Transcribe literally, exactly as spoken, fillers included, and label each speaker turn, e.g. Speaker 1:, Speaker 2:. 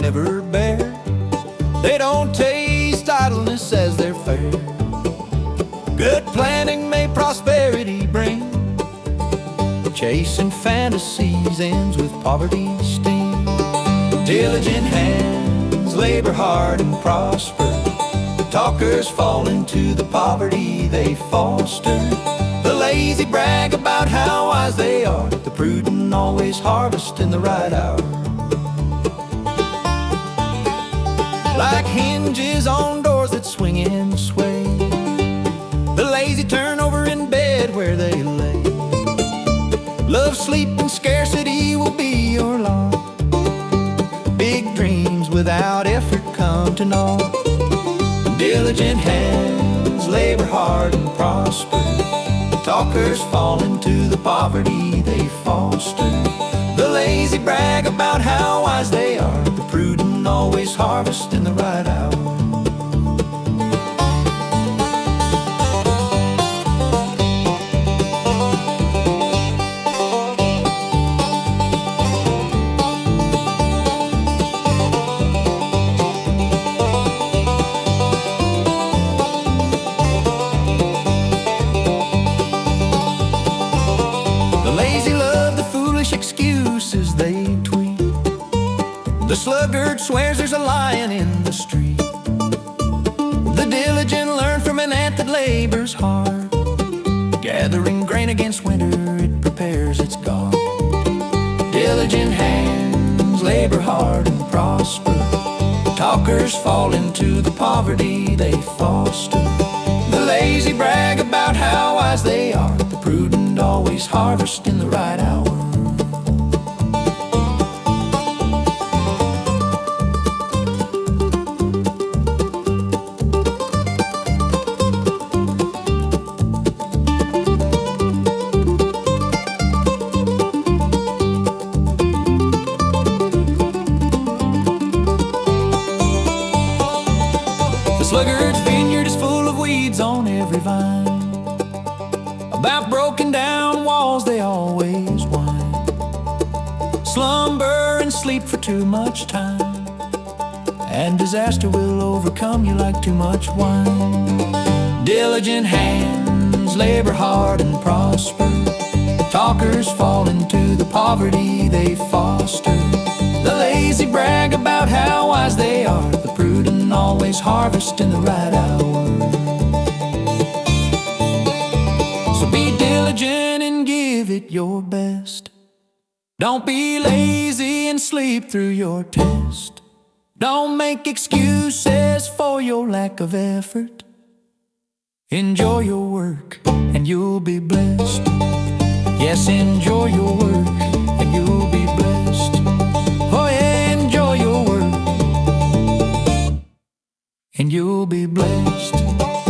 Speaker 1: never bear. They don't taste idleness as their fare. Good planning may prosperity bring. Chasing fantasies ends with poverty's sting. Diligent hands labor hard and prosper. Talkers fall into the poverty they foster. The lazy brag about how wise they are. The prudent always harvest in the right hour. Like hinges on doors that swing and sway, the lazy turn over in bed where they lay. Love, sleep, and scarcity will be your lot. Big dreams without effort come to naught. Diligent hands labor hard and prosper. Talkers fall into the poverty they foster. The lazy brag about how wise they are. The prudent always harvest in the right hour. Excuses they tweet. The sluggard swears there's a lion in the street. The diligent learn from an ant that labors hard. Gathering grain against winter, it prepares its garb. Diligent hands labor hard and prosper. Talkers fall into the poverty they foster. The lazy brag about how wise they are. The prudent always harvest in the right hour. The sluggard's vineyard is full of weeds on every vine. About broken down walls they always whine. Slumber and sleep for too much time, and disaster will overcome you like too much wine. Diligent hands labor hard and prosper. Talkers fall into the poverty they foster. The lazy brag about how wise they are. The prudent always harvest in the right hour. So be diligent and give it your best. Don't be lazy and sleep through your test. Don't make excuses for your lack of effort. Enjoy your work and you'll be blessed. Yes, enjoy your work and you'll be blessed. Oh yeah, enjoy your work and you'll be blessed.